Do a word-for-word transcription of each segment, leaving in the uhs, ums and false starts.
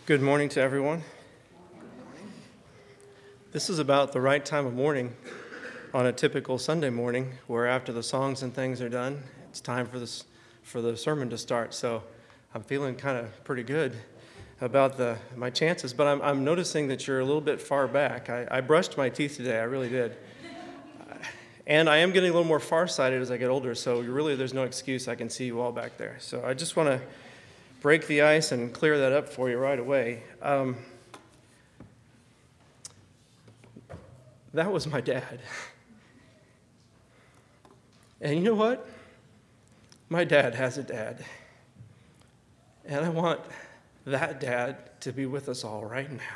Good morning to everyone. This is about the right time of morning on a typical Sunday morning, where after the songs and things are done, it's time for this for the sermon to start. So I'm feeling kind of pretty good about the my chances, but I'm I'm noticing that you're a little bit far back. I, I brushed my teeth today, I really did. And I am getting a little more farsighted as I get older, so really there's no excuse. I can see you all back there. So I just want to break the ice and clear that up for you right away. Um, that was my dad. And you know what? My dad has a dad. And I want that dad to be with us all right now.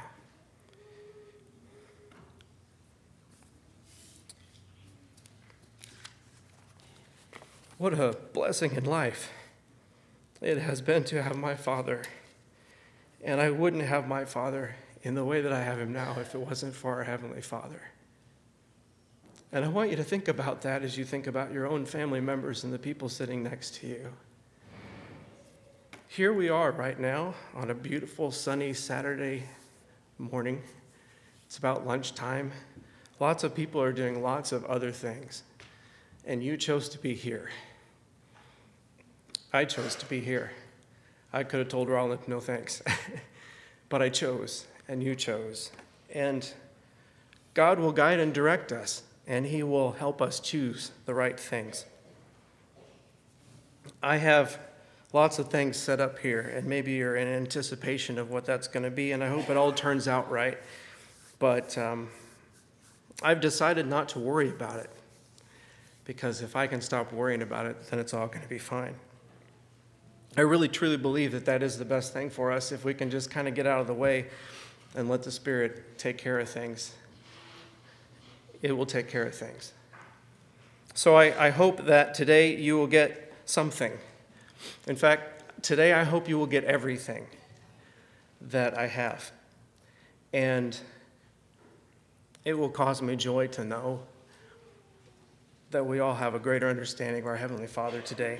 What a blessing in life it has been to have my father. And I wouldn't have my father in the way that I have him now if it wasn't for our Heavenly Father. And I want you to think about that as you think about your own family members and the people sitting next to you. Here we are right now on a beautiful sunny Saturday morning. It's about lunchtime. Lots of people are doing lots of other things. And you chose to be here. I chose to be here. I could have told Roland, no thanks. But I chose, and you chose. And God will guide and direct us, and He will help us choose the right things. I have lots of things set up here, and maybe you're in anticipation of what that's going to be, and I hope it all turns out right. But um, I've decided not to worry about it, because if I can stop worrying about it, then it's all going to be fine. I really truly believe that that is the best thing for us, if we can just kind of get out of the way and let the Spirit take care of things. It will take care of things. So I, I hope that today you will get something. In fact, today I hope you will get everything that I have. And it will cause me joy to know that we all have a greater understanding of our Heavenly Father today.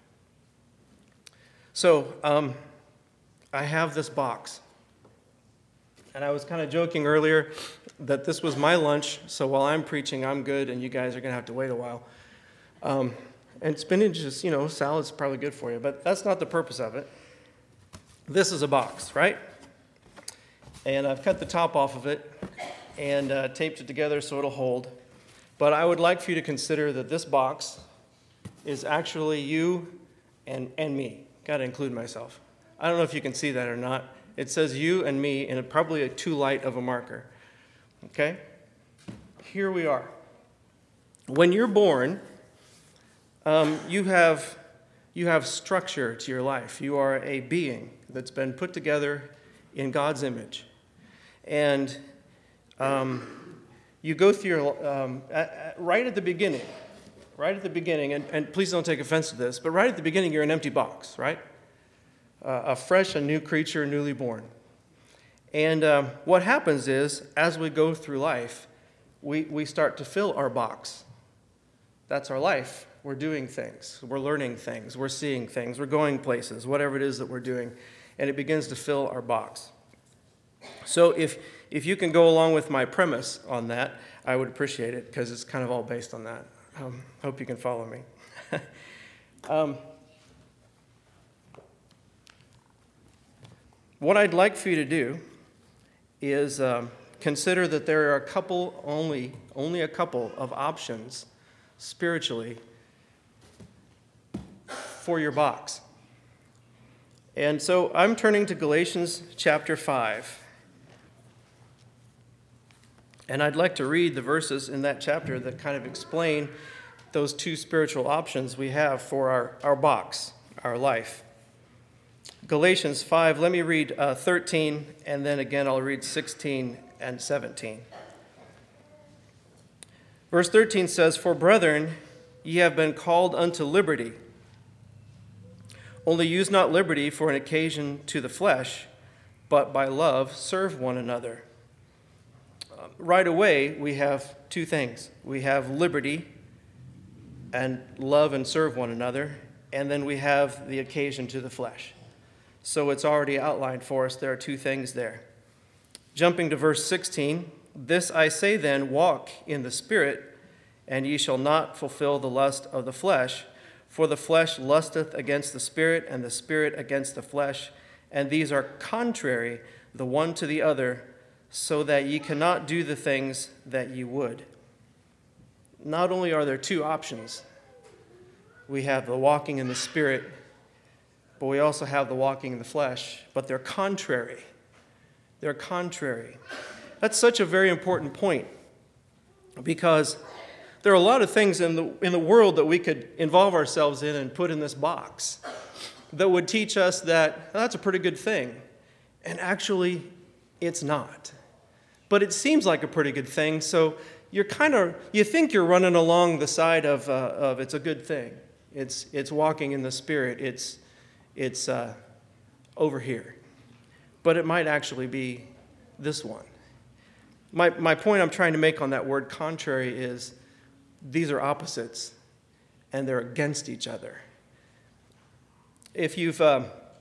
So, um, I have this box. And I was kind of joking earlier that this was my lunch, so while I'm preaching, I'm good, and you guys are going to have to wait a while. Um, and spinach is, you know, salad's probably good for you, but that's not the purpose of it. This is a box, right? And I've cut the top off of it and uh, taped it together so it'll hold. But I would like for you to consider that this box is actually you and, and me. Got to include myself. I don't know if you can see that or not. It says you and me in a, probably a too light of a marker. Okay? Here we are. When you're born, um, you have you have structure to your life. You are a being that's been put together in God's image. And um, you go through your, um, at, at, right at the beginning, right at the beginning, and, and please don't take offense to this, but right at the beginning, you're an empty box, right? Uh, a fresh, a new creature, newly born. And um, what happens is, as we go through life, we, we start to fill our box. That's our life. We're doing things. We're learning things. We're seeing things. We're going places, whatever it is that we're doing. And it begins to fill our box. So if if you can go along with my premise on that, I would appreciate it, because it's kind of all based on that. Um, hope you can follow me. um, what I'd like for you to do is um, consider that there are a couple, only, only a couple of options spiritually for your box. And so I'm turning to Galatians chapter five. And I'd like to read the verses in that chapter that kind of explain those two spiritual options we have for our, our box, our life. Galatians five, let me read uh, thirteen, and then again I'll read sixteen and seventeen. Verse thirteen says, "For brethren, ye have been called unto liberty. Only use not liberty for an occasion to the flesh, but by love serve one another." Right away, we have two things. We have liberty and love and serve one another, and then we have the occasion to the flesh. So it's already outlined for us. There are two things there. Jumping to verse sixteen, this I say then, walk in the Spirit, and ye shall not fulfill the lust of the flesh. For the flesh lusteth against the Spirit, and the Spirit against the flesh, and these are contrary the one to the other, so that ye cannot do the things that ye would. Not only are there two options, we have the walking in the Spirit, but we also have the walking in the flesh, but they're contrary. They're contrary. That's such a very important point, because there are a lot of things in the in the world that we could involve ourselves in and put in this box that would teach us that that's a pretty good thing, and actually it's not. But it seems like a pretty good thing, so you're kind of you think you're running along the side of uh, of it's a good thing. It's it's walking in the Spirit. It's it's uh, over here, but it might actually be this one. My my point I'm trying to make on that word contrary is these are opposites, and they're against each other. If you've um,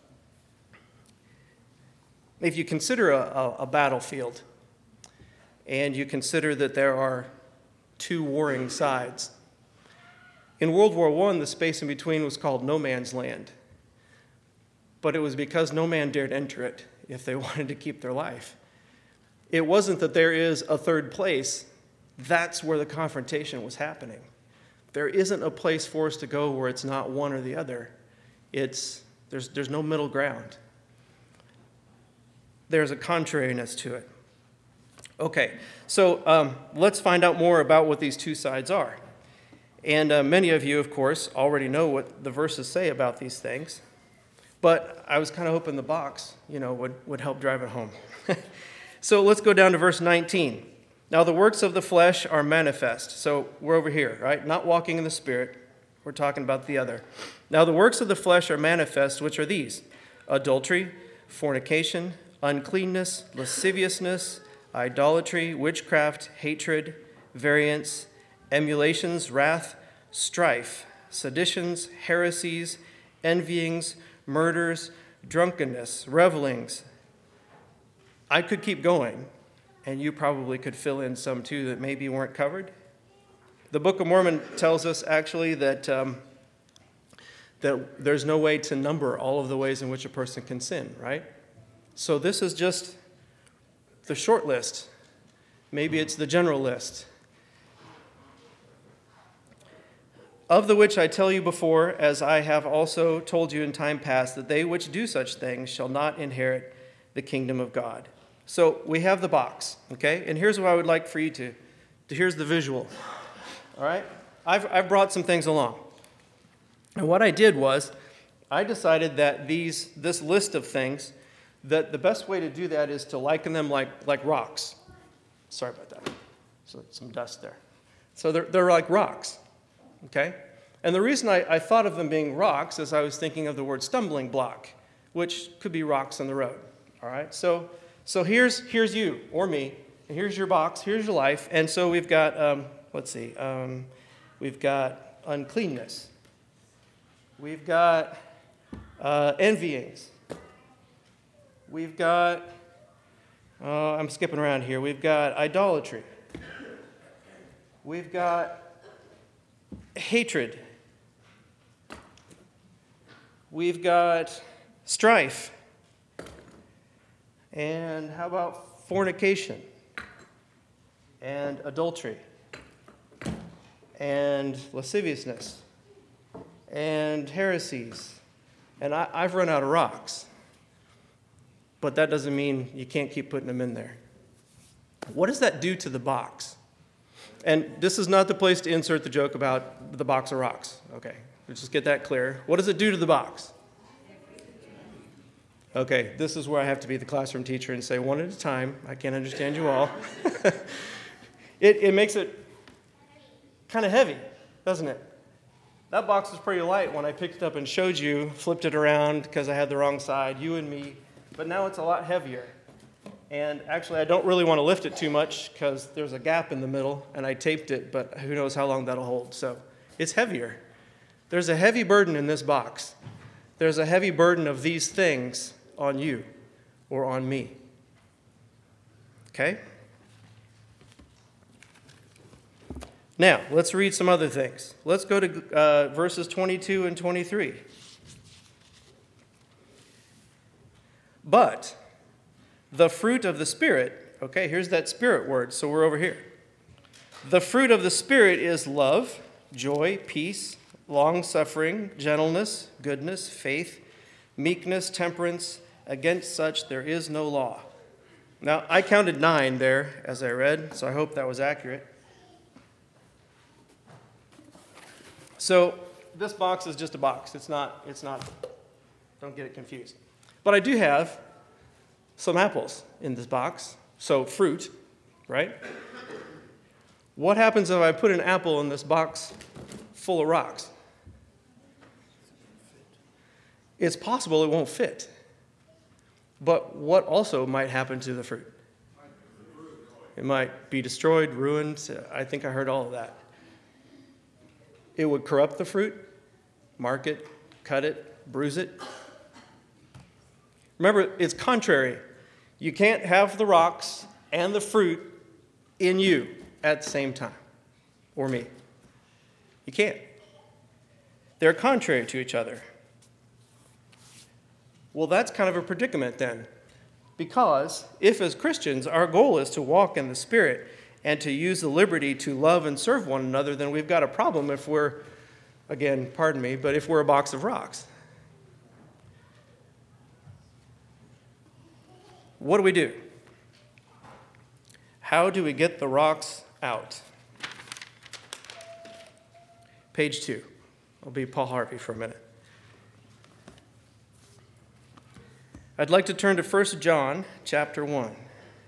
if you consider a, a, a battlefield, and you consider that there are two warring sides. In World War One, the space in between was called no man's land. But it was because no man dared enter it if they wanted to keep their life. It wasn't that there is a third place. That's where the confrontation was happening. There isn't a place for us to go where it's not one or the other. It's there's there's no middle ground. There's a contrariness to it. Okay, so um, let's find out more about what these two sides are. And uh, many of you, of course, already know what the verses say about these things. But I was kind of hoping the box, you know, would, would help drive it home. So let's go down to verse nineteen. Now the works of the flesh are manifest. So we're over here, right? Not walking in the Spirit. We're talking about the other. Now the works of the flesh are manifest, which are these: adultery, fornication, uncleanness, lasciviousness, idolatry, witchcraft, hatred, variance, emulations, wrath, strife, seditions, heresies, envyings, murders, drunkenness, revelings. I could keep going, and you probably could fill in some too that maybe weren't covered. The Book of Mormon tells us actually that, um, that there's no way to number all of the ways in which a person can sin, right? So this is just the short list. Maybe it's the general list. Of the which I tell you before, as I have also told you in time past, that they which do such things shall not inherit the kingdom of God. So we have the box, okay? And here's what I would like for you to, to here's the visual, all right? I've, I've brought some things along. And what I did was, I decided that these this list of things, that the best way to do that is to liken them like, like rocks. Sorry about that. So some dust there. So they're, they're like rocks, okay? And the reason I, I thought of them being rocks is I was thinking of the word stumbling block, which could be rocks on the road, all right? So so here's here's you or me, and here's your box, here's your life, and so we've got, um, let's see, um, we've got uncleanness. We've got uh, envyings. We've got, uh, I'm skipping around here, we've got idolatry. We've got hatred. We've got strife. And how about fornication? And adultery? And lasciviousness? And heresies? And I, I've run out of rocks. But that doesn't mean you can't keep putting them in there. What does that do to the box? And this is not the place to insert the joke about the box of rocks. Okay, let's just get that clear. What does it do to the box? Okay, this is where I have to be the classroom teacher and say one at a time. I can't understand you all. it, it makes it kind of heavy, doesn't it? That box was pretty light when I picked it up and showed you, flipped it around because I had the wrong side, you and me. But now it's a lot heavier. And actually, I don't really want to lift it too much because there's a gap in the middle, and I taped it, but who knows how long that'll hold. So it's heavier. There's a heavy burden in this box there's a heavy burden of these things on you or on me. Okay? Now, let's read some other things. Let's go to uh, verses twenty-two and twenty-three. But the fruit of the Spirit, okay, here's that Spirit word, so we're over here. The fruit of the Spirit is love, joy, peace, long-suffering, gentleness, goodness, faith, meekness, temperance. Against such there is no law. Now, I counted nine there as I read, so I hope that was accurate. So this box is just a box. It's not, it's not, don't get it confused. But I do have some apples in this box, so fruit, right? What happens if I put an apple in this box full of rocks? It's possible it won't fit. But what also might happen to the fruit? It might be destroyed, ruined. I think I heard all of that. It would corrupt the fruit, mark it, cut it, bruise it. Remember, it's contrary. You can't have the rocks and the fruit in you at the same time, or me. You can't. They're contrary to each other. Well, that's kind of a predicament then, because if as Christians our goal is to walk in the Spirit and to use the liberty to love and serve one another, then we've got a problem if we're, again, pardon me, but if we're a box of rocks. What do we do? How do we get the rocks out? Page two. I'll be Paul Harvey for a minute. I'd like to turn to First John chapter one.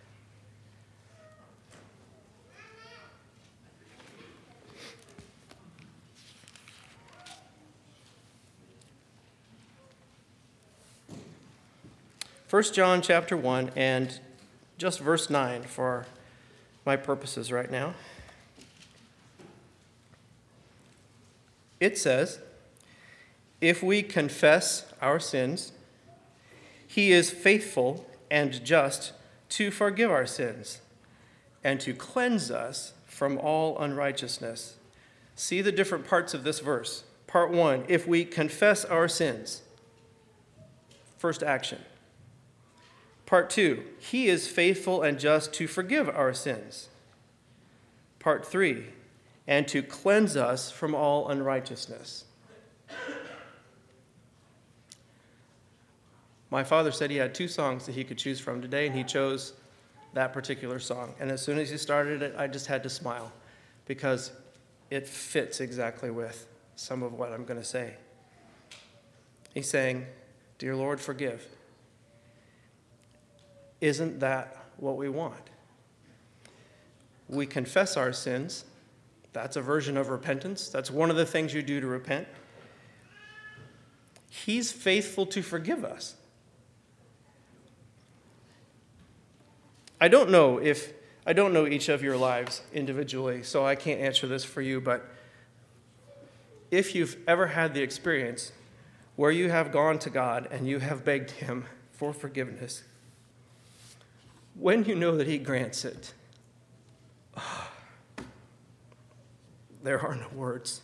First John chapter one, and just verse nine for my purposes right now. It says, if we confess our sins, he is faithful and just to forgive our sins and to cleanse us from all unrighteousness. See the different parts of this verse. Part one, if we confess our sins. First action. Part two, he is faithful and just to forgive our sins. Part three, and to cleanse us from all unrighteousness. My father said he had two songs that he could choose from today, and he chose that particular song. And as soon as he started it, I just had to smile because it fits exactly with some of what I'm going to say. He's saying, "Dear Lord, forgive." Isn't that what we want? We confess our sins. That's a version of repentance. That's one of the things you do to repent. He's faithful to forgive us. I don't know if I don't know each of your lives individually, so I can't answer this for you, but if you've ever had the experience where you have gone to God and you have begged him for forgiveness, when you know that he grants it, oh, there are no words.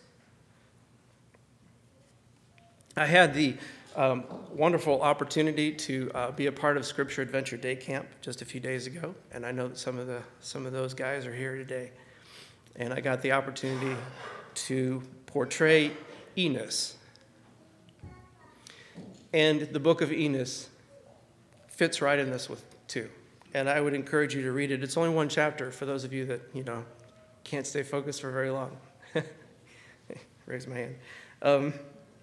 I had the um, wonderful opportunity to uh, be a part of Scripture Adventure Day Camp just a few days ago, and I know that some of the some of those guys are here today. And I got the opportunity to portray Enos. And the book of Enos fits right in this with too. And I would encourage you to read it. It's only one chapter for those of you that, you know, can't stay focused for very long. Raise my hand. Um,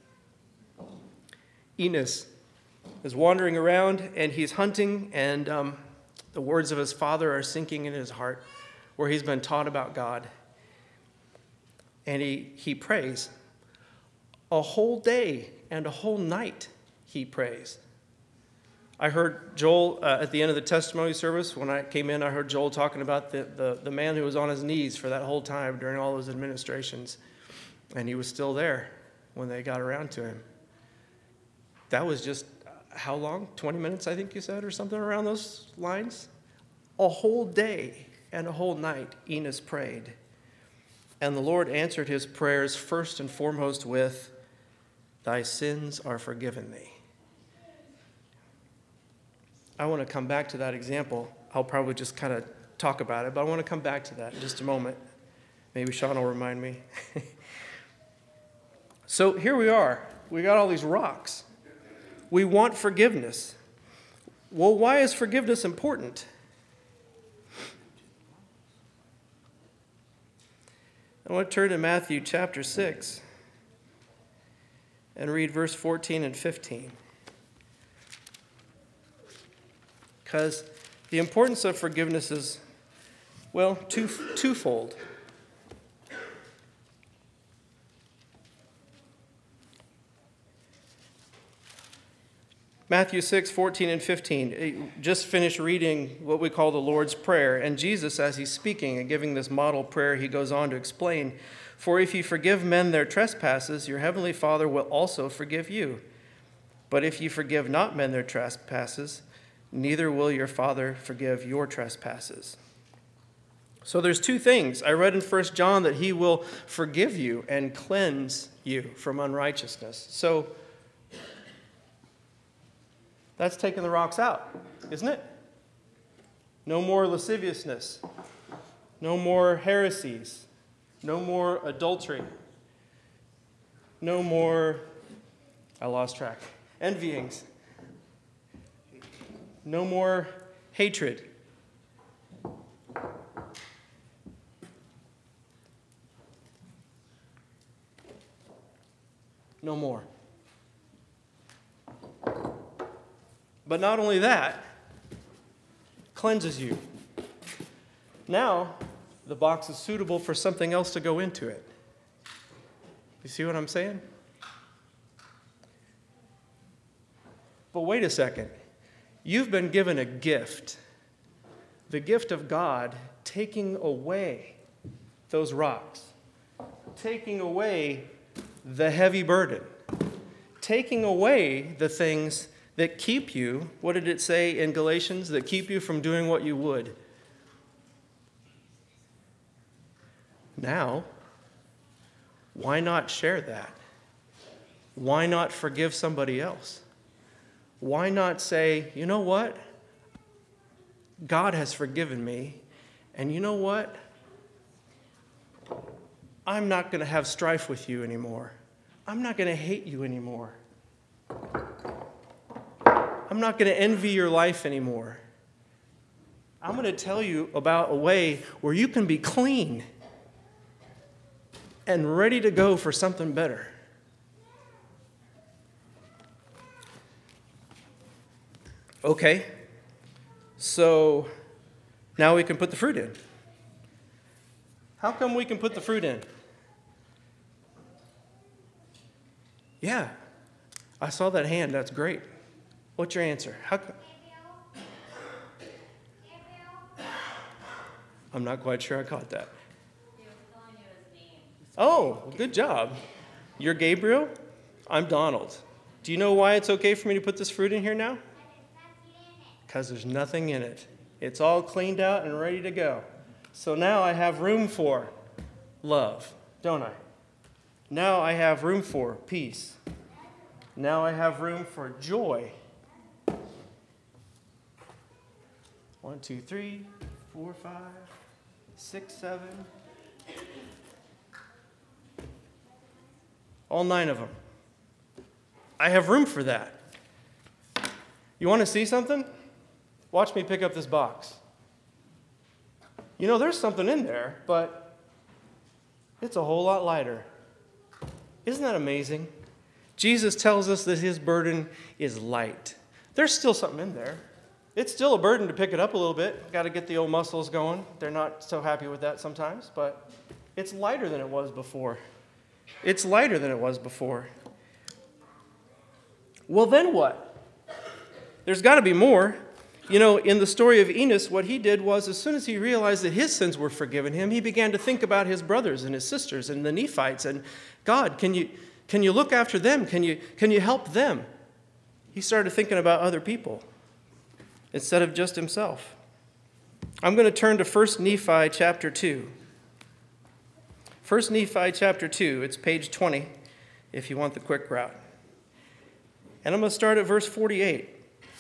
Enos is wandering around, and he's hunting, and um, the words of his father are sinking in his heart, where he's been taught about God. And he, he prays. A whole day and a whole night he prays. I heard Joel, uh, at the end of the testimony service, when I came in, I heard Joel talking about the, the, the man who was on his knees for that whole time during all those administrations. And he was still there when they got around to him. that was just, how long? twenty minutes, I think you said, or something around those lines? A whole day and a whole night, Enos prayed. And the Lord answered his prayers first and foremost with, "Thy sins are forgiven thee." I want to come back to that example. I'll probably just kind of talk about it, but I want to come back to that in just a moment. Maybe Sean will remind me. So here we are. We got all these rocks. We want forgiveness. Well, why is forgiveness important? I want to turn to Matthew chapter six and read verse fourteen and fifteen. Because the importance of forgiveness is, well, two, twofold. Matthew six, fourteen and fifteen. Just finished reading what we call the Lord's Prayer. And Jesus, as he's speaking and giving this model prayer, he goes on to explain, "For if you forgive men their trespasses, your heavenly Father will also forgive you. But if you forgive not men their trespasses, neither will your Father forgive your trespasses." So there's two things. I read in First John that he will forgive you and cleanse you from unrighteousness. So that's taking the rocks out, isn't it? No more lasciviousness. No more heresies. No more adultery. No more, I lost track, envyings. No more hatred. No more. But not only that, cleanses you. Now, the box is suitable for something else to go into it. You see what I'm saying? But wait a second. You've been given a gift. The gift of God taking away those rocks. Taking away the heavy burden. Taking away the things that keep you, what did it say in Galatians? That keep you from doing what you would. Now, why not share that? Why not forgive somebody else? Why not say, you know what? God has forgiven me, and you know what? I'm not going to have strife with you anymore. I'm not going to hate you anymore. I'm not going to envy your life anymore. I'm going to tell you about a way where you can be clean and ready to go for something better. Okay, so now we can put the fruit in. How come we can put the fruit in? Yeah, I saw that hand. That's great. What's your answer? How come? I'm not quite sure I caught that. He was calling you his name. Oh, good job. You're Gabriel? I'm Donald. Do you know why it's okay for me to put this fruit in here now? Because there's nothing in it. It's all cleaned out and ready to go. So now I have room for love, don't I? Now I have room for peace. Now I have room for joy. One, two, three, four, five, six, seven. All nine of them. I have room for that. You want to see something? Watch me pick up this box. You know, there's something in there, but it's a whole lot lighter. Isn't that amazing? Jesus tells us that his burden is light. There's still something in there. It's still a burden to pick it up a little bit. Got to get the old muscles going. They're not so happy with that sometimes, but it's lighter than it was before. It's lighter than it was before. Well, then what? There's got to be more. You know, in the story of Enos, what he did was, as soon as he realized that his sins were forgiven him, he began to think about his brothers and his sisters and the Nephites. And God, can you, can you look after them? Can you, can you help them? He started thinking about other people instead of just himself. I'm going to turn to First Nephi chapter two. First Nephi chapter two, it's page twenty if you want the quick route. And I'm going to start at verse forty-eight.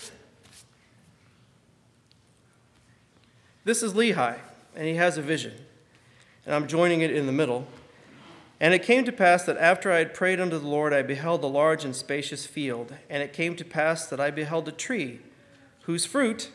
This is Lehi, and he has a vision, and I'm joining it in the middle. And it came to pass that after I had prayed unto the Lord, I beheld a large and spacious field. And it came to pass that I beheld a tree, whose fruit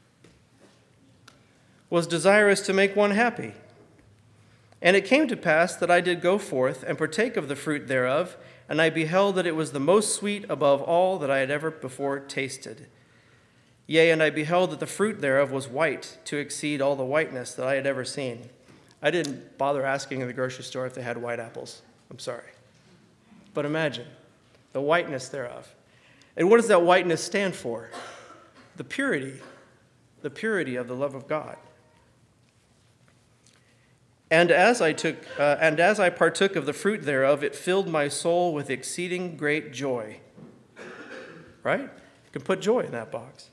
was desirous to make one happy. And it came to pass that I did go forth and partake of the fruit thereof, and I beheld that it was the most sweet above all that I had ever before tasted. Yea, and I beheld that the fruit thereof was white, to exceed all the whiteness that I had ever seen. I didn't bother asking in the grocery store if they had white apples. I'm sorry. But imagine the whiteness thereof. And what does that whiteness stand for? The purity. The purity of the love of God. And as I took, uh, and as I partook of the fruit thereof, it filled my soul with exceeding great joy. Right? You can put joy in that box.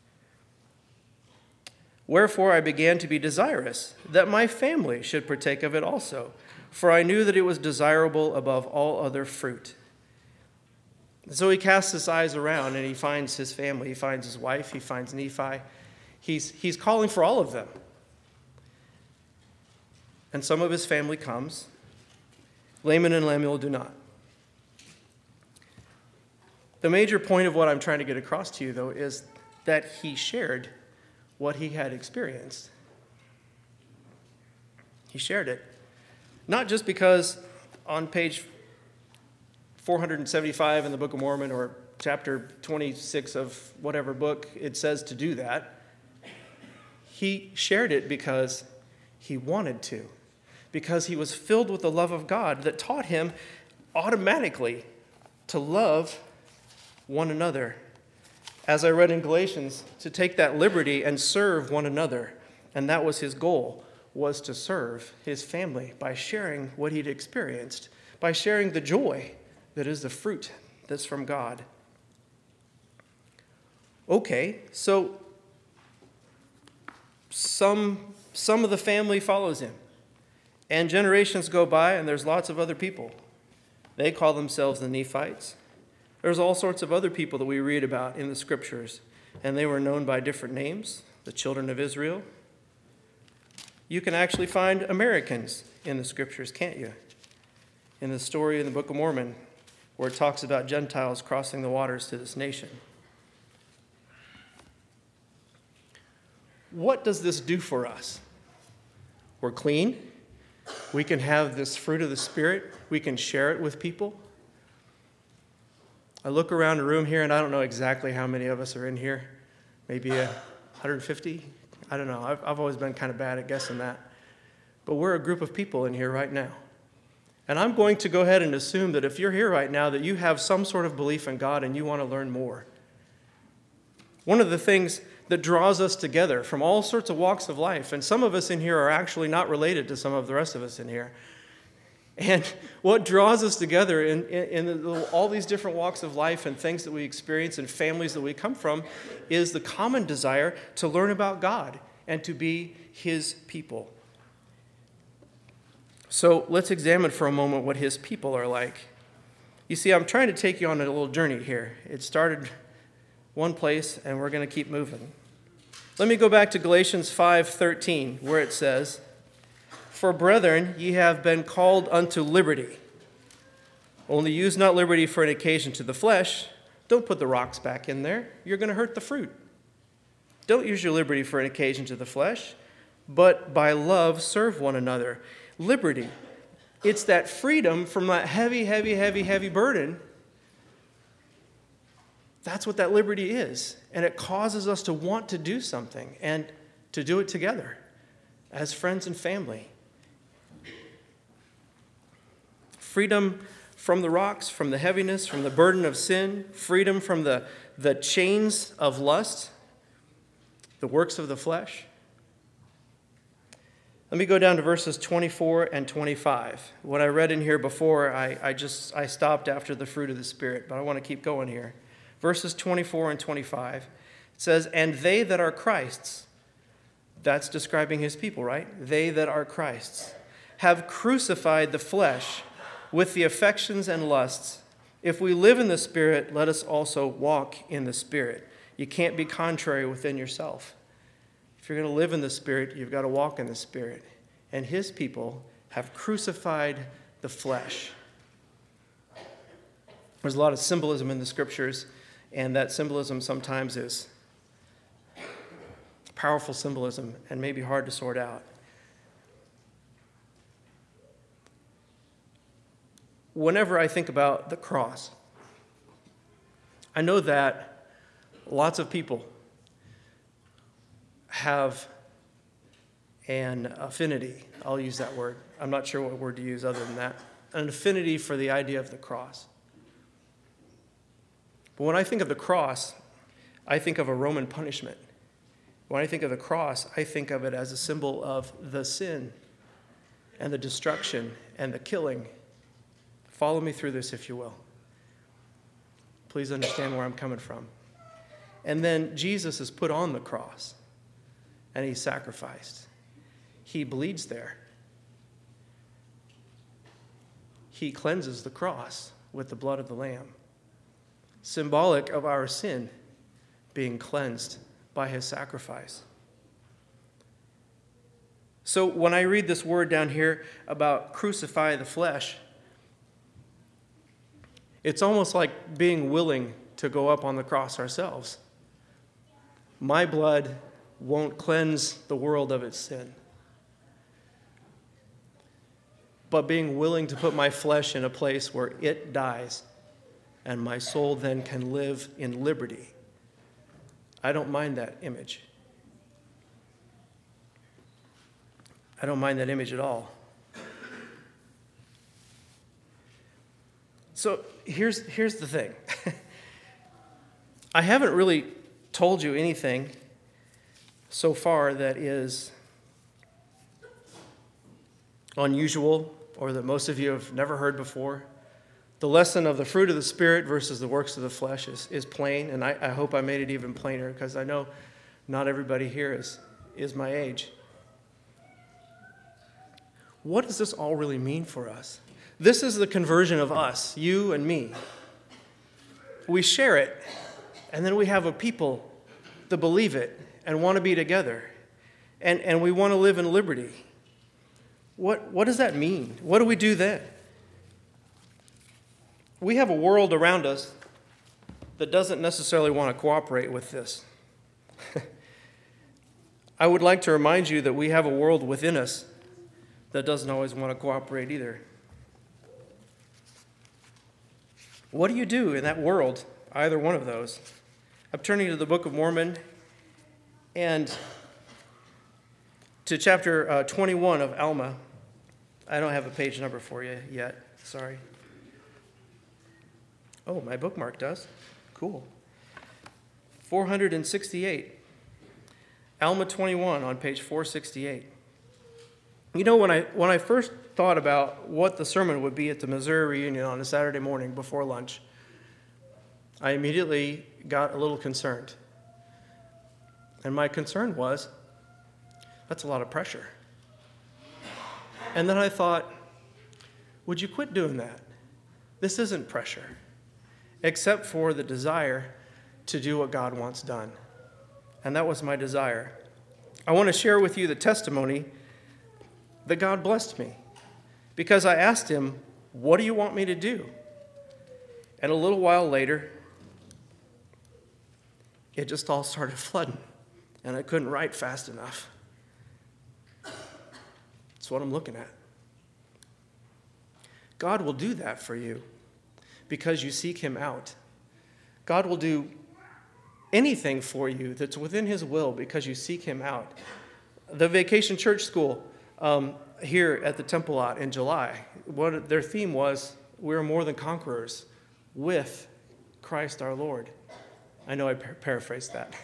Wherefore I began to be desirous that my family should partake of it also, for I knew that it was desirable above all other fruit. So he casts his eyes around and he finds his family. He finds his wife. He finds Nephi. He's, he's calling for all of them. And some of his family comes. Laman and Lemuel do not. The major point of what I'm trying to get across to you, though, is that he shared what he had experienced. He shared it. Not just because on page four hundred seventy-five in the Book of Mormon or chapter twenty-six of whatever book it says to do that. He shared it because he wanted to. Because he was filled with the love of God that taught him automatically to love one another. As I read in Galatians, to take that liberty and serve one another. And that was his goal, was to serve his family by sharing what he'd experienced, by sharing the joy that is the fruit that's from God. Okay, so some, some of the family follows him. And generations go by, and there's lots of other people. They call themselves the Nephites. There's all sorts of other people that we read about in the scriptures, and they were known by different names, the children of Israel. You can actually find Americans in the scriptures, can't you? In the story in the Book of Mormon, where it talks about Gentiles crossing the waters to this nation. What does this do for us? We're clean. We can have this fruit of the Spirit. We can share it with people. I look around the room here, and I don't know exactly how many of us are in here. Maybe one hundred fifty? I don't know. I've, I've always been kind of bad at guessing that. But we're a group of people in here right now. And I'm going to go ahead and assume that if you're here right now, that you have some sort of belief in God and you want to learn more. One of the things that draws us together from all sorts of walks of life, and some of us in here are actually not related to some of the rest of us in here. And what draws us together in, in, in the, all these different walks of life and things that we experience and families that we come from is the common desire to learn about God and to be his people. So let's examine for a moment what his people are like. You see, I'm trying to take you on a little journey here. It started one place, and we're going to keep moving. Let me go back to Galatians five thirteen, where it says, "For brethren, ye have been called unto liberty. Only use not liberty for an occasion to the flesh." Don't put the rocks back in there. You're going to hurt the fruit. Don't use your liberty for an occasion to the flesh, but by love serve one another. Liberty, it's that freedom from that heavy, heavy, heavy, heavy burden. That's what that liberty is. And it causes us to want to do something and to do it together as friends and family. Freedom from the rocks, from the heaviness, from the burden of sin, freedom from the, the chains of lust, the works of the flesh. Let me go down to verses twenty-four and twenty-five. What I read in here before, I, I just I stopped after the fruit of the Spirit, but I want to keep going here. verses twenty-four and twenty-five. It says, "And they that are Christ's," that's describing his people, right? "They that are Christ's have crucified the flesh with the affections and lusts. If we live in the Spirit, let us also walk in the Spirit." You can't be contrary within yourself. If you're going to live in the Spirit, you've got to walk in the Spirit. And his people have crucified the flesh. There's a lot of symbolism in the scriptures, and that symbolism sometimes is powerful symbolism and maybe hard to sort out. Whenever I think about the cross, I know that lots of people have an affinity. I'll use that word. I'm not sure what word to use other than that. An affinity for the idea of the cross. But when I think of the cross, I think of a Roman punishment. When I think of the cross, I think of it as a symbol of the sin and the destruction and the killing. Follow me through this, if you will. Please understand where I'm coming from. And then Jesus is put on the cross, and he's sacrificed. He bleeds there. He cleanses the cross with the blood of the Lamb, symbolic of our sin being cleansed by his sacrifice. So when I read this word down here about crucify the flesh, it's almost like being willing to go up on the cross ourselves. My blood won't cleanse the world of its sin. But being willing to put my flesh in a place where it dies and my soul then can live in liberty. I don't mind that image. I don't mind that image at all. So here's, here's the thing. I haven't really told you anything so far that is unusual or that most of you have never heard before. The lesson of the fruit of the Spirit versus the works of the flesh is, is plain, and I, I hope I made it even plainer because I know not everybody here is, is my age. What does this all really mean for us? This is the conversion of us, you and me. We share it, and then we have a people that believe it and want to be together, and, and we want to live in liberty. What, what does that mean? What do we do then? We have a world around us that doesn't necessarily want to cooperate with this. I would like to remind you that we have a world within us that doesn't always want to cooperate either. What do you do in that world, either one of those? I'm turning to the Book of Mormon and to chapter uh, twenty-one of Alma. I don't have a page number for you yet. Sorry. Oh, my bookmark does. Cool. four hundred sixty-eight. Alma twenty-one on page four sixty-eight. You know, when I when I first thought about what the sermon would be at the Missouri reunion on a Saturday morning before lunch, I immediately got a little concerned. And my concern was, that's a lot of pressure. And then I thought, would you quit doing that? This isn't pressure, except for the desire to do what God wants done. And that was my desire. I want to share with you the testimony that God blessed me, because I asked him, what do you want me to do? And a little while later, it just all started flooding, and I couldn't write fast enough. That's what I'm looking at. God will do that for you because you seek him out. God will do anything for you that's within his will because you seek him out. The Vacation Church School um, here at the Temple Lot in July, what their theme was, we're more than conquerors with Christ our Lord. I know I par- paraphrased that.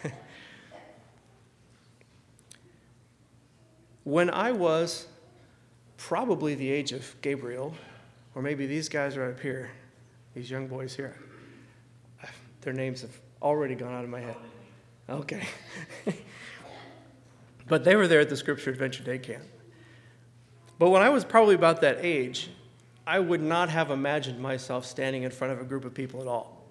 When I was probably the age of Gabriel, or maybe these guys right up here, these young boys here, Their names have already gone out of my head. Okay. But they were there at the Scripture Adventure Day Camp. But when I was probably about that age, I would not have imagined myself standing in front of a group of people at all.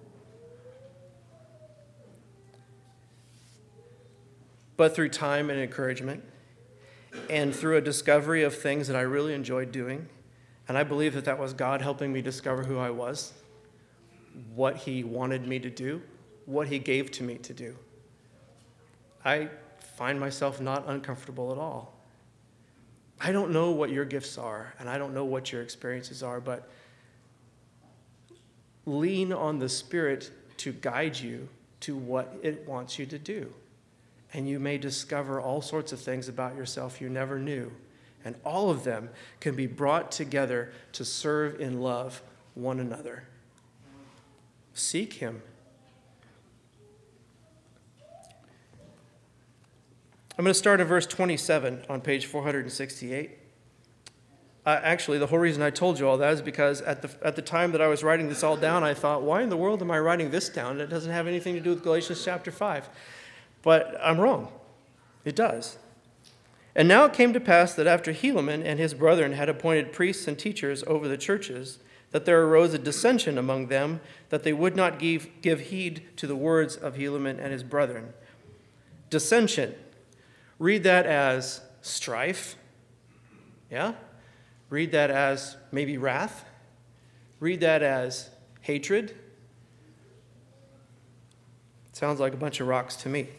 But through time and encouragement, and through a discovery of things that I really enjoyed doing, and I believe that that was God helping me discover who I was, what he wanted me to do, what he gave to me to do, I find myself not uncomfortable at all. I don't know what your gifts are, and I don't know what your experiences are, but lean on the Spirit to guide you to what it wants you to do. And you may discover all sorts of things about yourself you never knew. And all of them can be brought together to serve in love one another. Seek him. I'm going to start in verse twenty-seven on page four hundred sixty-eight. Uh, actually, the whole reason I told you all that is because at the, at the time that I was writing this all down, I thought, why in the world am I writing this down? It doesn't have anything to do with Galatians chapter five. But I'm wrong. It does. And now it came to pass that after Helaman and his brethren had appointed priests and teachers over the churches, that there arose a dissension among them, that they would not give, give heed to the words of Helaman and his brethren. Dissension. Read that as strife. Yeah? Read that as maybe wrath. Read that as hatred. Sounds like a bunch of rocks to me.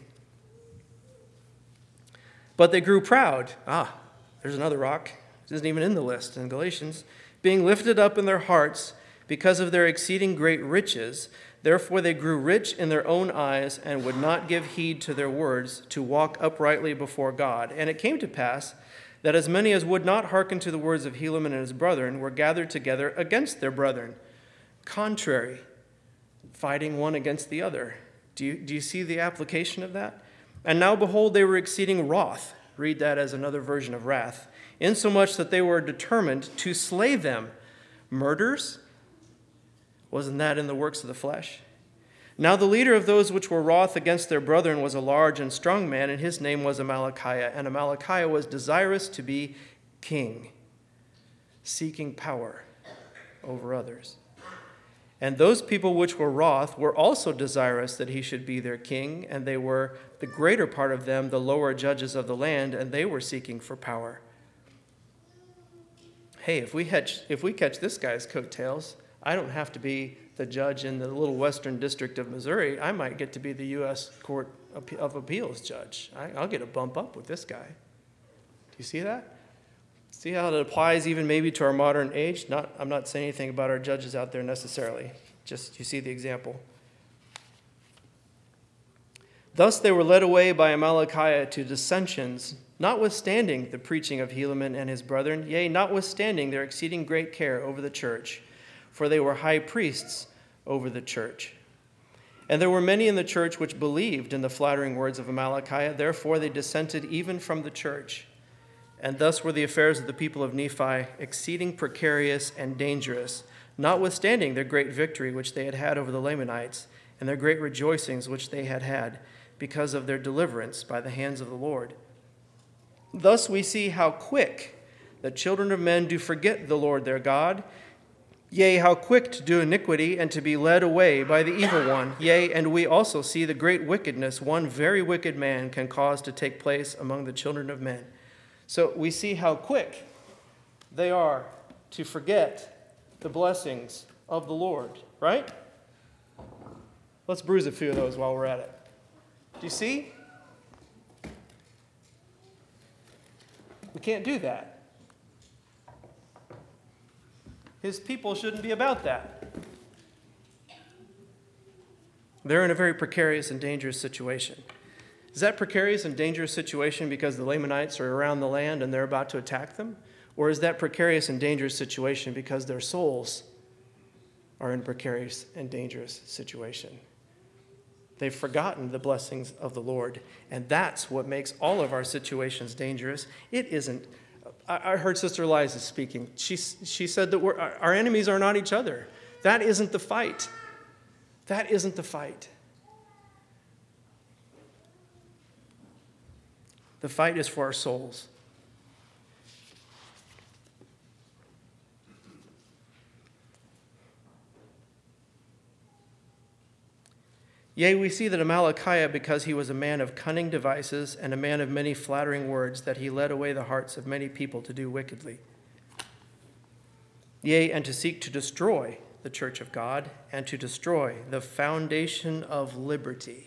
But they grew proud. Ah, there's another rock. It isn't even in the list in Galatians. Being lifted up in their hearts because of their exceeding great riches. Therefore they grew rich in their own eyes and would not give heed to their words to walk uprightly before God. And it came to pass that as many as would not hearken to the words of Helaman and his brethren were gathered together against their brethren. Contrary, fighting one against the other. Do you, do you see the application of that? And now behold, they were exceeding wroth. Read that as another version of wrath. Insomuch that they were determined to slay them. Murders? Wasn't that in the works of the flesh? Now the leader of those which were wroth against their brethren was a large and strong man, and his name was Amalickiah. And Amalickiah was desirous to be king, seeking power over others. And those people which were wroth were also desirous that he should be their king, and they were, the greater part of them, the lower judges of the land, and they were seeking for power. Hey, if we catch, if we catch this guy's coattails, I don't have to be the judge in the little western district of Missouri. I might get to be the U S Court of Appeals judge. I, I'll get a bump up with this guy. Do you see that? See how it applies even maybe to our modern age? Not, I'm not saying anything about our judges out there necessarily. Just you see the example. Thus they were led away by Amalickiah to dissensions, notwithstanding the preaching of Helaman and his brethren, yea, notwithstanding their exceeding great care over the church, for they were high priests over the church. And there were many in the church which believed in the flattering words of Amalickiah, therefore they dissented even from the church. And thus were the affairs of the people of Nephi exceeding precarious and dangerous, notwithstanding their great victory which they had had over the Lamanites, and their great rejoicings which they had had, because of their deliverance by the hands of the Lord. Thus we see how quick the children of men do forget the Lord their God, yea, how quick to do iniquity and to be led away by the evil one. Yea, and we also see the great wickedness one very wicked man can cause to take place among the children of men. So we see how quick they are to forget the blessings of the Lord, right? Let's bruise a few of those while we're at it. Do you see? We can't do that. His people shouldn't be about that. They're in a very precarious and dangerous situation. Is that precarious and dangerous situation because the Lamanites are around the land and they're about to attack them? Or is that precarious and dangerous situation because their souls are in a precarious and dangerous situation? They've forgotten the blessings of the Lord, and that's what makes all of our situations dangerous. It isn't. I heard Sister Eliza speaking. She, she said that we're, our enemies are not each other. That isn't the fight. That isn't the fight. The fight is for our souls. Yea, we see that Amalickiah, because he was a man of cunning devices and a man of many flattering words, that he led away the hearts of many people to do wickedly. Yea, and to seek to destroy the church of God and to destroy the foundation of liberty.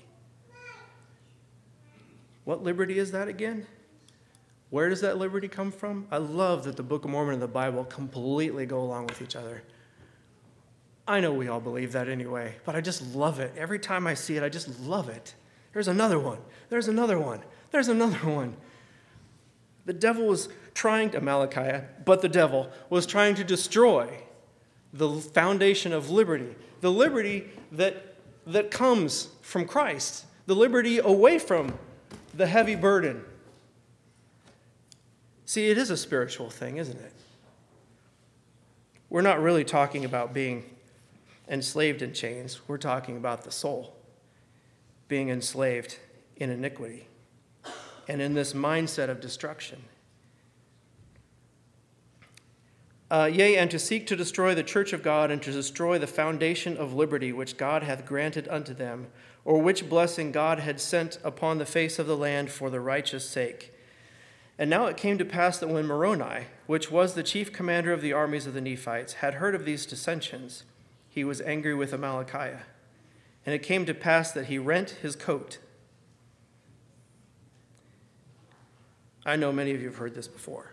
What liberty is that again? Where does that liberty come from? I love that the Book of Mormon and the Bible completely go along with each other. I know we all believe that anyway, but I just love it. Every time I see it, I just love it. There's another one. There's another one. There's another one. The devil was trying to, Amalickiah, but the devil was trying to destroy the foundation of liberty, the liberty that, that comes from Christ, the liberty away from the heavy burden. See, it is a spiritual thing, isn't it? We're not really talking about being enslaved in chains. We're talking about the soul being enslaved in iniquity and in this mindset of destruction. Uh, yea, and to seek to destroy the church of God and to destroy the foundation of liberty which God hath granted unto them, or which blessing God had sent upon the face of the land for the righteous sake. And now it came to pass that when Moroni, which was the chief commander of the armies of the Nephites, had heard of these dissensions, he was angry with Amalickiah. And it came to pass that he rent his coat. I know many of you have heard this before.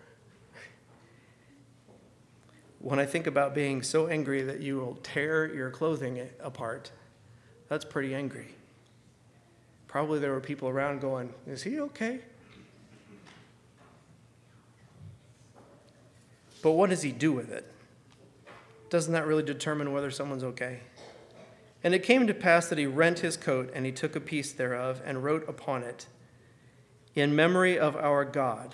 When I think about being so angry that you will tear your clothing apart, that's pretty angry. Probably there were people around going, is he okay? But what does he do with it? Doesn't that really determine whether someone's okay? And it came to pass that he rent his coat, and he took a piece thereof, and wrote upon it, in memory of our God,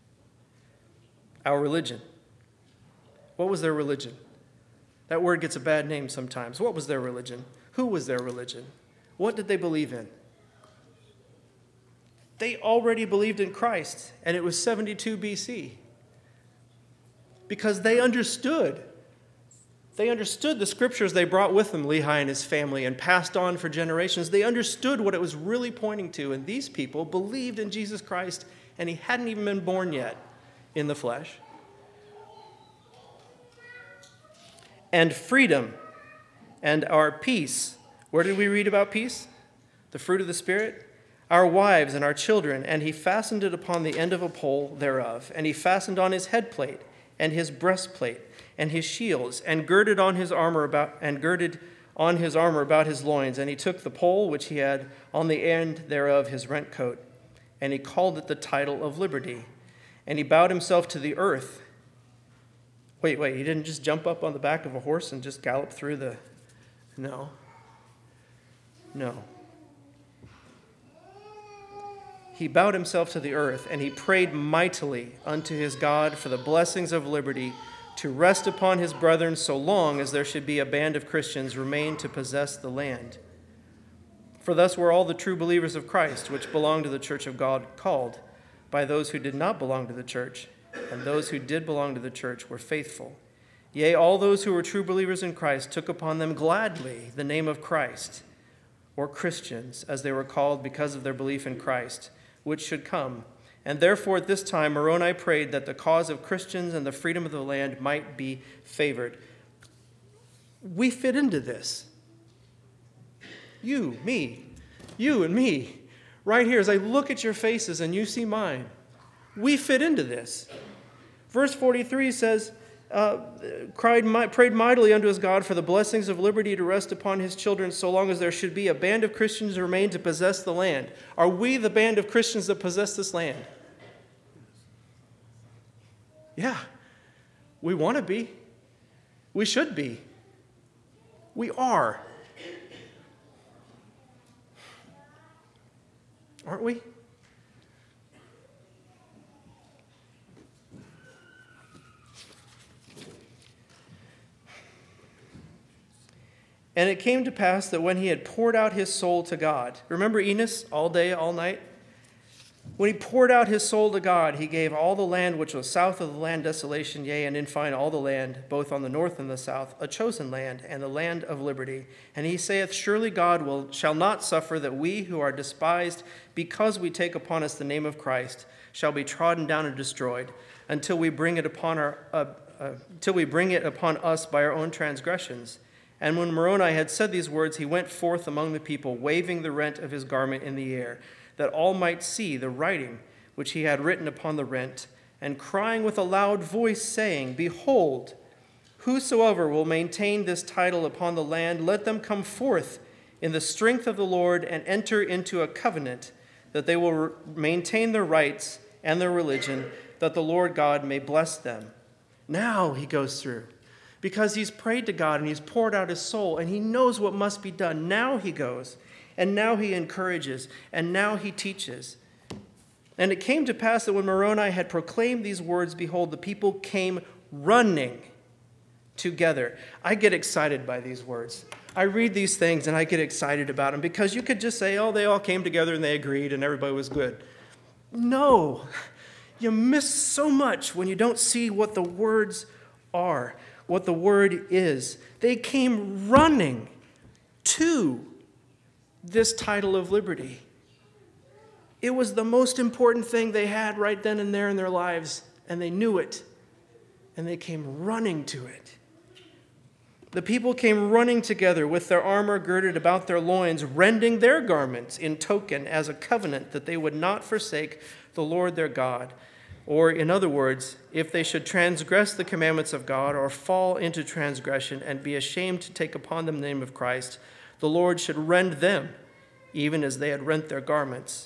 our religion. What was their religion? That word gets a bad name sometimes. What was their religion? Who was their religion? What did they believe in? They already believed in Christ, and it was seventy-two B C. Because they understood. They understood the scriptures they brought with them, Lehi and his family, and passed on for generations. They understood what it was really pointing to, and these people believed in Jesus Christ, and he hadn't even been born yet in the flesh. And freedom and our peace. Where did we read about peace? The fruit of the Spirit. Our wives and our children, and he fastened it upon the end of a pole thereof, and he fastened on his headplate and his breastplate and his shields, and girded on his armor about and girded on his armor about his loins. And he took the pole which he had on the end thereof his rent coat, and he called it the title of liberty. And he bowed himself to the earth. Wait, wait, he didn't just jump up on the back of a horse and just gallop through the... No. No. He bowed himself to the earth, and he prayed mightily unto his God for the blessings of liberty to rest upon his brethren so long as there should be a band of Christians remain to possess the land. For thus were all the true believers of Christ, which belong to the church of God, called by those who did not belong to the church, and those who did belong to the church were faithful. Yea, all those who were true believers in Christ took upon them gladly the name of Christ, or Christians, as they were called because of their belief in Christ, which should come. And therefore at this time Moroni prayed that the cause of Christians and the freedom of the land might be favored. We fit into this. You, me, you and me. Right here, as I look at your faces and you see mine, we fit into this. Verse forty-three says, uh, cried, prayed mightily unto his God for the blessings of liberty to rest upon his children so long as there should be a band of Christians remain to possess the land. Are we the band of Christians that possess this land? Yeah, we want to be. We should be. We are. Aren't we? And it came to pass that when he had poured out his soul to God, remember Enos, all day, all night? When he poured out his soul to God, he gave all the land which was south of the land desolation, yea, and in fine all the land, both on the north and the south, a chosen land, and the land of liberty. And he saith, Surely God will shall not suffer that we who are despised, because we take upon us the name of Christ, shall be trodden down and destroyed, until we bring it upon our uh, uh, till we bring it upon us by our own transgressions. And when Moroni had said these words, he went forth among the people, waving the rent of his garment in the air, that all might see the writing which he had written upon the rent, and crying with a loud voice, saying, Behold, whosoever will maintain this title upon the land, let them come forth in the strength of the Lord, and enter into a covenant, that they will re- maintain their rights and their religion, that the Lord God may bless them. Now he goes through, because he's prayed to God and he's poured out his soul, and he knows what must be done. Now he goes. And now he encourages, and now he teaches. And it came to pass that when Moroni had proclaimed these words, behold, the people came running together. I get excited by these words. I read these things and I get excited about them, because you could just say, oh, they all came together and they agreed and everybody was good. No, you miss so much when you don't see what the words are, what the word is. They came running to this title of liberty. It was the most important thing they had right then and there in their lives, and they knew it, and they came running to it. The people came running together with their armor girded about their loins, rending their garments in token as a covenant that they would not forsake the Lord their God. Or, in other words, if they should transgress the commandments of God or fall into transgression and be ashamed to take upon them the name of Christ, the Lord should rend them, even as they had rent their garments.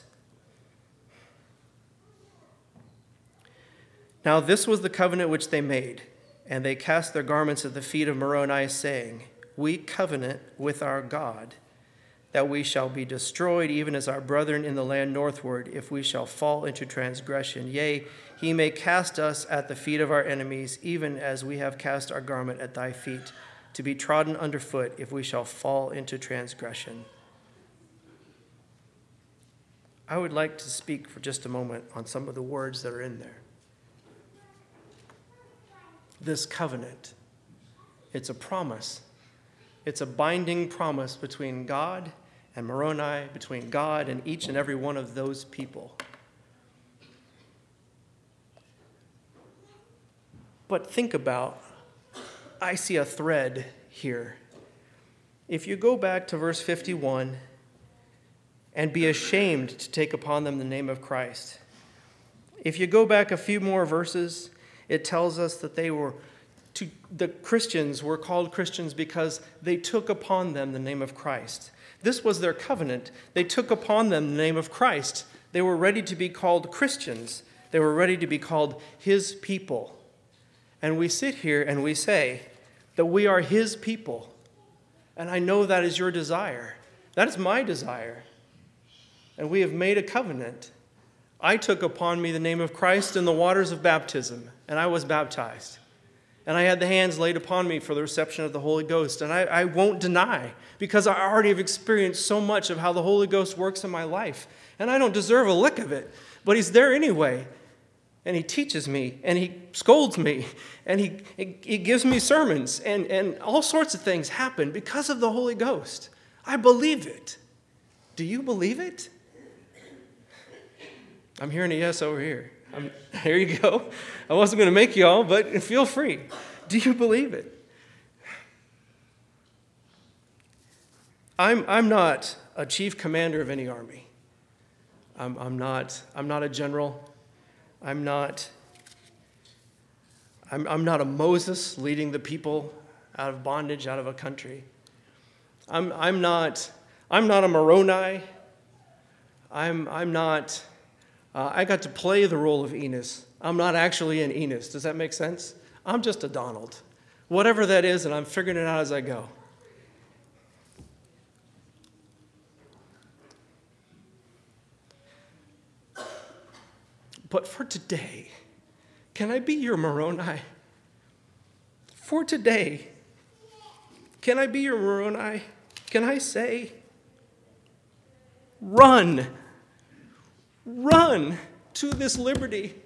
Now this was the covenant which they made, and they cast their garments at the feet of Moroni, saying, We covenant with our God, that we shall be destroyed, even as our brethren in the land northward, if we shall fall into transgression. Yea, he may cast us at the feet of our enemies, even as we have cast our garment at thy feet, to be trodden underfoot if we shall fall into transgression. I would like to speak for just a moment on some of the words that are in there. This covenant, it's a promise. It's a binding promise between God and Moroni, between God and each and every one of those people. But think about, I see a thread here. If you go back to verse fifty-one, and be ashamed to take upon them the name of Christ. If you go back a few more verses, it tells us that they were, to, the Christians were called Christians because they took upon them the name of Christ. This was their covenant. They took upon them the name of Christ. They were ready to be called Christians. They were ready to be called his people. And we sit here and we say that we are his people. And I know that is your desire. That is my desire. And we have made a covenant. I took upon me the name of Christ in the waters of baptism, and I was baptized. And I had the hands laid upon me for the reception of the Holy Ghost. And I, I won't deny, because I already have experienced so much of how the Holy Ghost works in my life. And I don't deserve a lick of it, but he's there anyway. And he teaches me, and he scolds me, and he, he, he gives me sermons, and, and all sorts of things happen because of the Holy Ghost. I believe it. Do you believe it? I'm hearing a yes over here. I'm, here you go. I wasn't going to make you all, but feel free. Do you believe it? I'm, I'm not a chief commander of any army. I'm, I'm, not, I'm not a general. I'm not, I'm, I'm not a Moses leading the people out of bondage, out of a country. I'm, I'm, not, I'm not a Moroni. I'm, I'm not... Uh, I got to play the role of Enos. I'm not actually an Enos. Does that make sense? I'm just a Donald. Whatever that is, and I'm figuring it out as I go. But for today, can I be your Moroni? For today, Can I be your Moroni? Can I say, run, run to this liberty.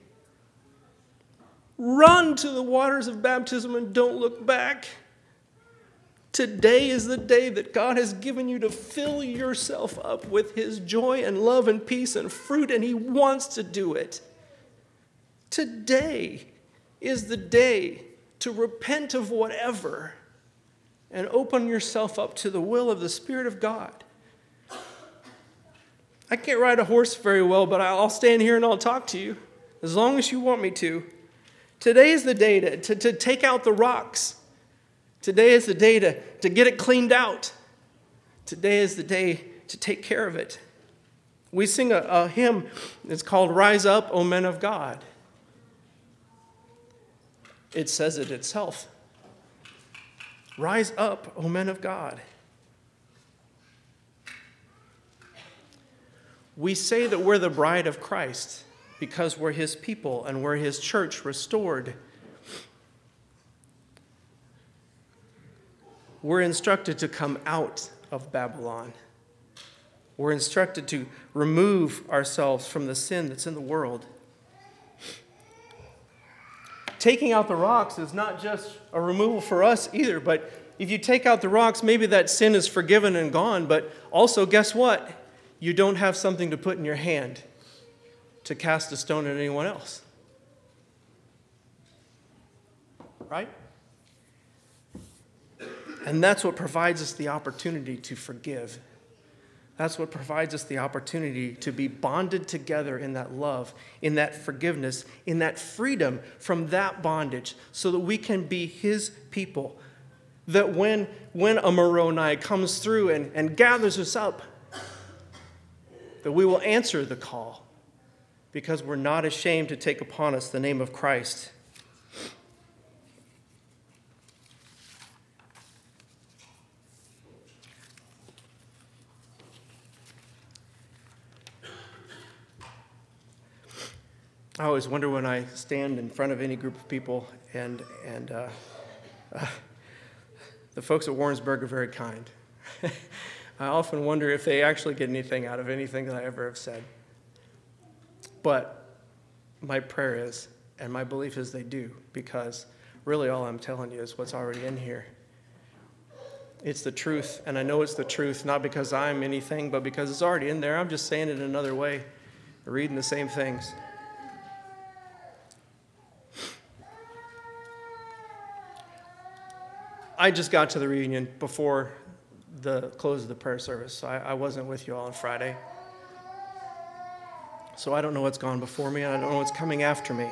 Run to the waters of baptism and don't look back. Today is the day that God has given you to fill yourself up with his joy and love and peace and fruit, and he wants to do it. Today is the day to repent of whatever and open yourself up to the will of the Spirit of God. I can't ride a horse very well, but I'll stand here and I'll talk to you as long as you want me to. Today is the day to, to, to take out the rocks. Today is the day to, to get it cleaned out. Today is the day to take care of it. We sing a, a hymn that's called Rise Up, O Men of God. It says it itself. Rise up, O men of God. We say that we're the bride of Christ because we're his people and we're his church restored. We're instructed to come out of Babylon. We're instructed to remove ourselves from the sin that's in the world. Taking out the rocks is not just a removal for us either, but if you take out the rocks, maybe that sin is forgiven and gone, but also guess what? You don't have something to put in your hand to cast a stone at anyone else. Right? And that's what provides us the opportunity to forgive. That's what provides us the opportunity to be bonded together in that love, in that forgiveness, in that freedom from that bondage, so that we can be his people. That when, when a Moroni comes through and, and gathers us up, that we will answer the call because we're not ashamed to take upon us the name of Christ. I always wonder when I stand in front of any group of people, and and uh, uh, the folks at Warrensburg are very kind. I often wonder if they actually get anything out of anything that I ever have said. But my prayer is, and my belief is they do, because really all I'm telling you is what's already in here. It's the truth, and I know it's the truth, not because I'm anything, but because it's already in there. I'm just saying it in another way, reading the same things. I just got to the reunion before the close of the prayer service, so I, I wasn't with you all on Friday. So I don't know what's gone before me, and I don't know what's coming after me.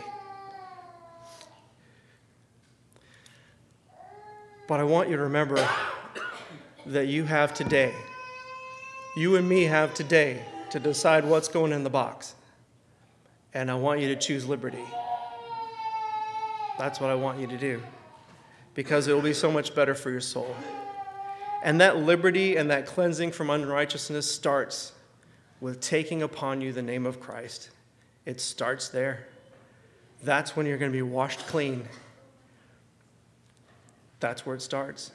But I want you to remember that you have today, you and me have today to decide what's going in the box. And I want you to choose liberty. That's what I want you to do, because it will be so much better for your soul. And that liberty and that cleansing from unrighteousness starts with taking upon you the name of Christ. It starts there. That's when you're going to be washed clean. That's where it starts.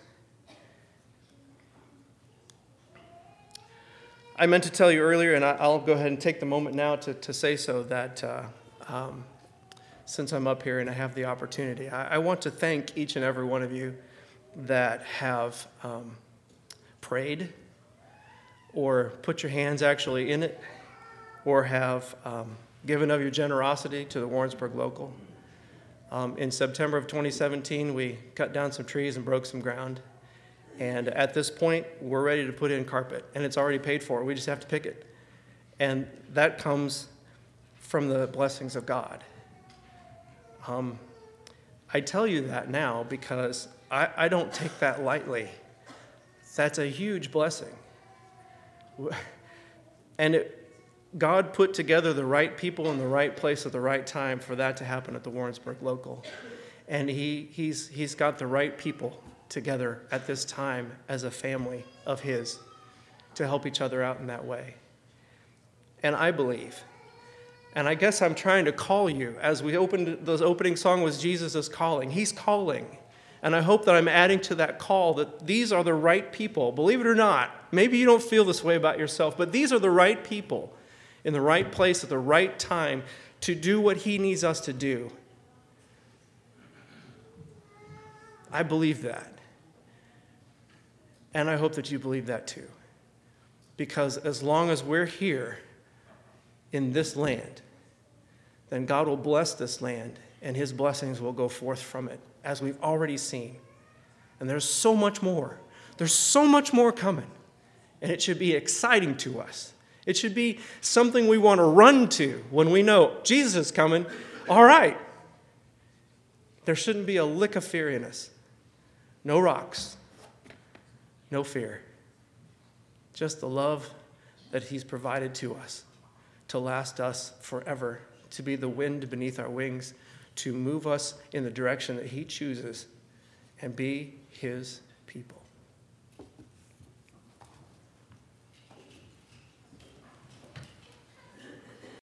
I meant to tell you earlier, and I'll go ahead and take the moment now to, to say so, that uh, um, since I'm up here and I have the opportunity, I, I want to thank each and every one of you that have um, prayed or put your hands actually in it or have um, given of your generosity to the Warrensburg Local. Um, in September of twenty seventeen, we cut down some trees and broke some ground. And at this point, we're ready to put in carpet, and it's already paid for. We just have to pick it. And that comes from the blessings of God. Um, I tell you that now because I, I don't take that lightly. That's a huge blessing. And it, God put together the right people in the right place at the right time for that to happen at the Warrensburg Local. And he, he's, he's got the right people together at this time as a family of his to help each other out in that way. And I believe, and I guess I'm trying to call you, as we opened, the opening song was Jesus is calling. He's calling. And I hope that I'm adding to that call that these are the right people. Believe it or not, maybe you don't feel this way about yourself, but these are the right people in the right place at the right time to do what he needs us to do. I believe that. And I hope that you believe that too. Because as long as we're here in this land, then God will bless this land and his blessings will go forth from it, as we've already seen. And there's so much more. There's so much more coming. And it should be exciting to us. It should be something we want to run to when we know Jesus is coming. All right. There shouldn't be a lick of fear in us. No rocks. No fear. Just the love that he's provided to us to last us forever, to be the wind beneath our wings, to move us in the direction that he chooses and be his